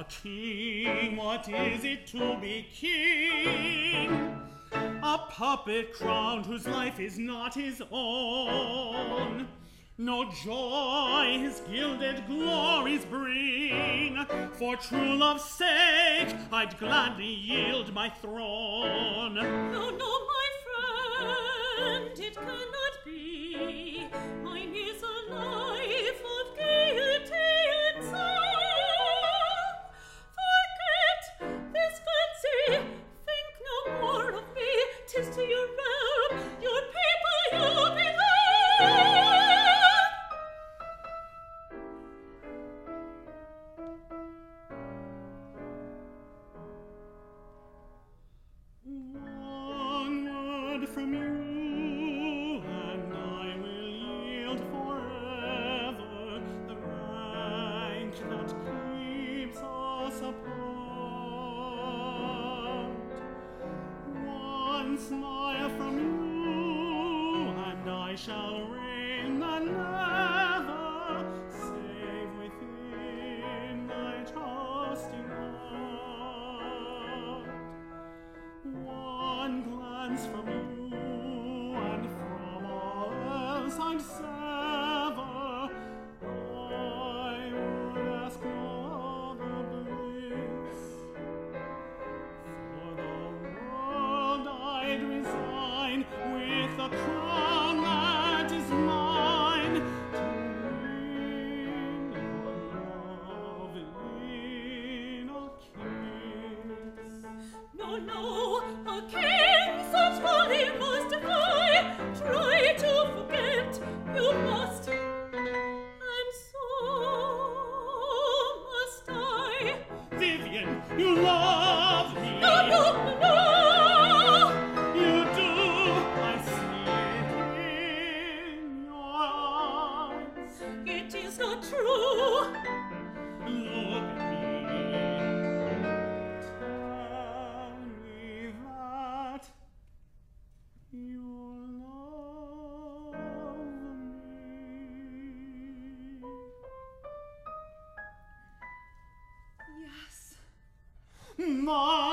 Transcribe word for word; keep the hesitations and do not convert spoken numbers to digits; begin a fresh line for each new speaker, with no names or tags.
king, what is it to be king? A puppet crowned whose life is not his own. No joy his gilded glories bring. For true love's sake, I'd gladly yield my throne.
No, no, my friend, it cannot be. Mine is a life of gaiety and song. Forget this fancy, think no more of me. 'Tis to your realm, your people you belong.
One word from you, and I will yield forever the rank that keeps us apart. One smile from you, and I shall reign and never save within my trusting heart. One glance from you, and from all else I'd sever. I would ask no other bliss. For the world I'd resign, with the crown that is mine, to win your love in a kiss.
No, no, a king such folly must defy. Try to forget, you must, and so must I.
Vivian, you love me.
No, no, no!
You do. I see it in your eyes.
It is not true.
Look at me. Tell me that you love me.
Yes.
My